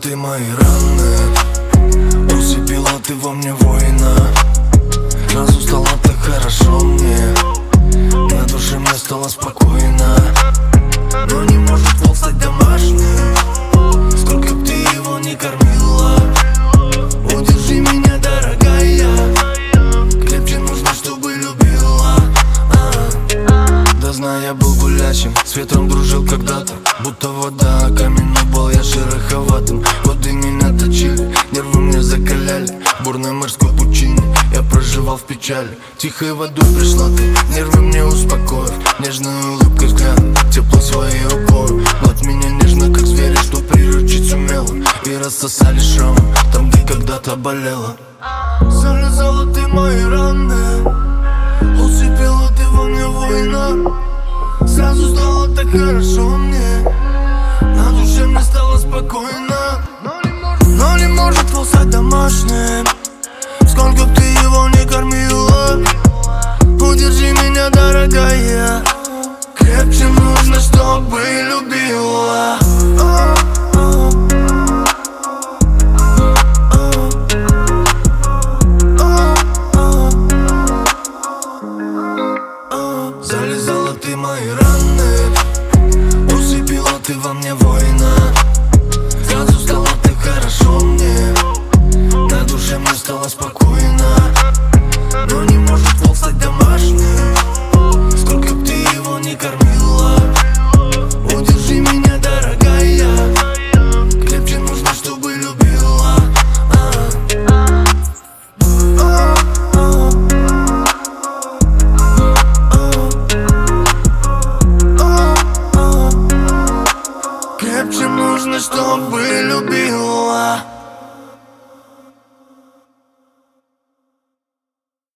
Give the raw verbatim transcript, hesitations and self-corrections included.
ты мои раны, усыпила ты во мне воина. Сразу стало так хорошо мне, на душе мне стало спокойно. Но не может волк стать домашним, сколько б ты его не кормила. Удержи меня, дорогая, крепче нужно, чтобы любила. а. Да знаю, я был гулячим, с ветром дружил когда-то, будто вода, камень, но был я шероховатым. Годы меня точили, нервы мне закаляли, в бурной морской пучине я проживал в печали. Тихой водой пришла ты, нервы мне успокоив, нежной улыбкой взглядом, тепло своей рукой. Гладь меня нежно, как зверя, что приручить сумела, и рассосали шрамы там, где когда-то болела. Залезала ты мои раны, усыпила ты во мне воина. Сразу стало так хорошо мне, на душе мне стало спокойно. Но не может волк стать домашним, сколько б ты его не кормила. Удержи меня, дорогая, крепче нужно, чтобы любила. Залезала ты мои раны, усыпила ты во мне воина. Сразу стало так хорошо мне, на душе мне стало спокойно.